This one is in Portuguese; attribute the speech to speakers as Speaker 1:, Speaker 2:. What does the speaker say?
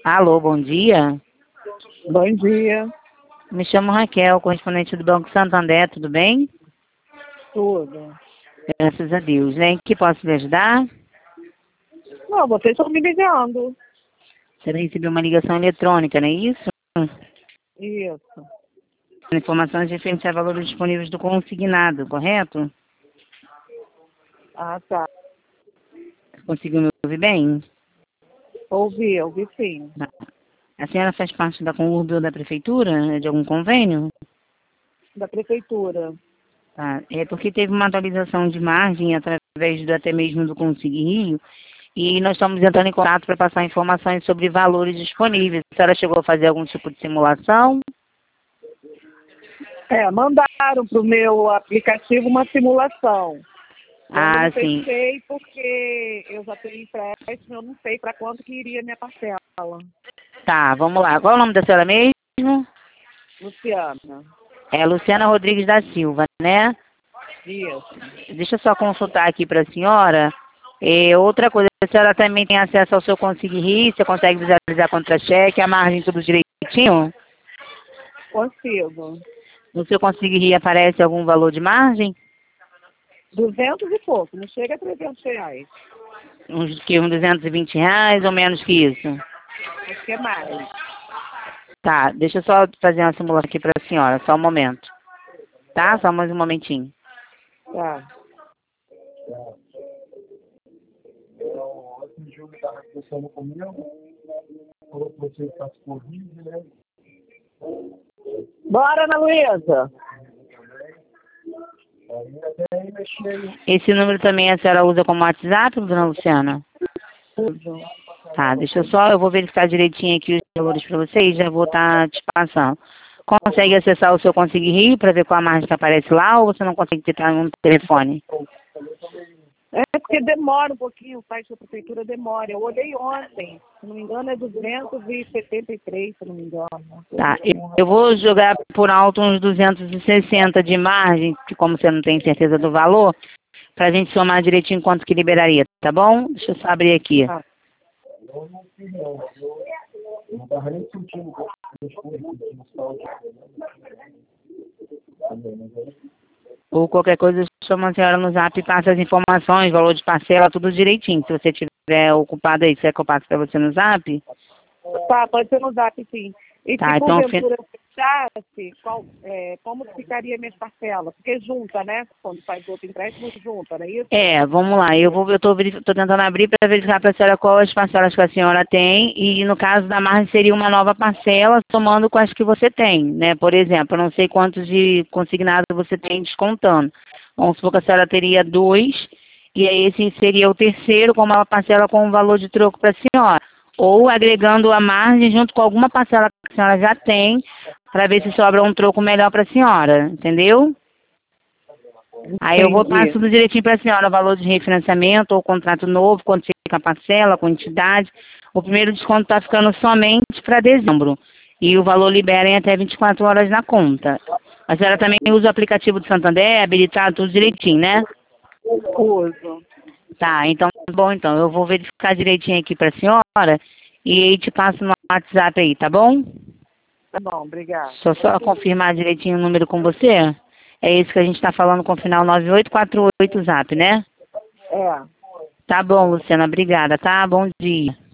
Speaker 1: Alô, bom dia.
Speaker 2: Bom dia.
Speaker 1: Me chamo Raquel, correspondente do Banco Santander, tudo bem?
Speaker 2: Tudo.
Speaker 1: Graças a Deus, né? Em que posso lhe ajudar?
Speaker 2: Não, vocês estão me ligando.
Speaker 1: Você recebeu uma ligação eletrônica, não é isso?
Speaker 2: Isso.
Speaker 1: Informações referentes a valores disponíveis do consignado, correto?
Speaker 2: Ah, tá.
Speaker 1: Conseguiu me ouvir bem?
Speaker 2: Ouvi sim.
Speaker 1: Tá. A senhora faz parte da Conurb ou da Prefeitura? De algum convênio?
Speaker 2: Da prefeitura.
Speaker 1: Tá. É porque teve uma atualização de margem através até mesmo do Consigne Rio e nós estamos entrando em contato para passar informações sobre valores disponíveis. A senhora chegou a fazer algum tipo de simulação?
Speaker 2: Mandaram para o meu aplicativo uma simulação. Eu ainda não
Speaker 1: Sim.
Speaker 2: fechei porque eu já tenho empréstimo, eu não sei para quanto que iria minha parcela.
Speaker 1: Tá, vamos lá. Qual é o nome da senhora mesmo?
Speaker 2: Luciana.
Speaker 1: É Luciana Rodrigues da Silva, né?
Speaker 2: Isso.
Speaker 1: Deixa eu só consultar aqui para a senhora. Outra coisa, a senhora também tem acesso ao seu Consigne Rio, você consegue visualizar contra-cheque, a margem tudo direitinho?
Speaker 2: Consigo.
Speaker 1: No seu Consigne Rio aparece algum valor de margem?
Speaker 2: 200 e pouco, não chega a R$ 300.
Speaker 1: Uns R$ 220 ou menos que isso?
Speaker 2: Acho que é mais.
Speaker 1: Tá, deixa eu só fazer uma simulação aqui para a senhora, só um momento. Tá? Só mais um momentinho.
Speaker 2: Tá. Bora, Ana Luísa.
Speaker 1: Esse número também a senhora usa como WhatsApp, dona Luciana?
Speaker 2: Uso.
Speaker 1: Tá, eu vou verificar direitinho aqui os valores para vocês e já vou estar te passando. Consegue acessar o seu Consigne Rio para ver qual a margem que aparece lá ou você não consegue digitar no telefone?
Speaker 2: É porque demora um pouquinho, o site da prefeitura demora. Eu olhei ontem, se não me engano é 273, se não me engano.
Speaker 1: Tá, eu vou jogar por alto uns 260 de margem, que como você não tem certeza do valor, pra gente somar direitinho quanto que liberaria, tá bom? Deixa eu só abrir aqui.
Speaker 2: Ah,
Speaker 1: Ou qualquer coisa, chama a senhora no zap e passa as informações, valor de parcela, tudo direitinho. Se você estiver ocupado aí, você quer que eu passe pra você no zap?
Speaker 2: tá, pode ser no zap, sim. E
Speaker 1: Tá,
Speaker 2: se
Speaker 1: então,
Speaker 2: porventura eu fechasse, como ficaria minhas parcelas? Porque junta, né? Quando faz outro empréstimo, junta, não é isso?
Speaker 1: vamos lá. Tô tentando abrir para verificar para a senhora quais as parcelas que a senhora tem e no caso da margem seria uma nova parcela somando com as que você tem, né? Por exemplo, eu não sei quantos de consignado você tem descontando. Vamos supor que a senhora teria 2 e aí esse seria o terceiro com uma parcela com um valor de troco para a senhora. Ou agregando a margem junto com alguma parcela que a senhora já tem para ver se sobra um troco melhor para a senhora, entendeu? Aí eu vou passar
Speaker 2: Entendi.
Speaker 1: tudo direitinho para a senhora, o valor de refinanciamento ou contrato novo, quanto fica a parcela, quantidade. O primeiro desconto está ficando somente para dezembro. E o valor libera em até 24 horas na conta. A senhora também usa o aplicativo do Santander, habilitado tudo direitinho, né?
Speaker 2: Uso.
Speaker 1: Tá, então, bom, então, eu vou verificar direitinho aqui para a senhora e aí te passo no WhatsApp aí, tá bom?
Speaker 2: Tá bom, obrigada.
Speaker 1: Deixa eu só confirmar direitinho o número com você. É esse que a gente está falando com o final 9848 Zap, né?
Speaker 2: É.
Speaker 1: Tá bom, Luciana, obrigada, tá? Bom dia.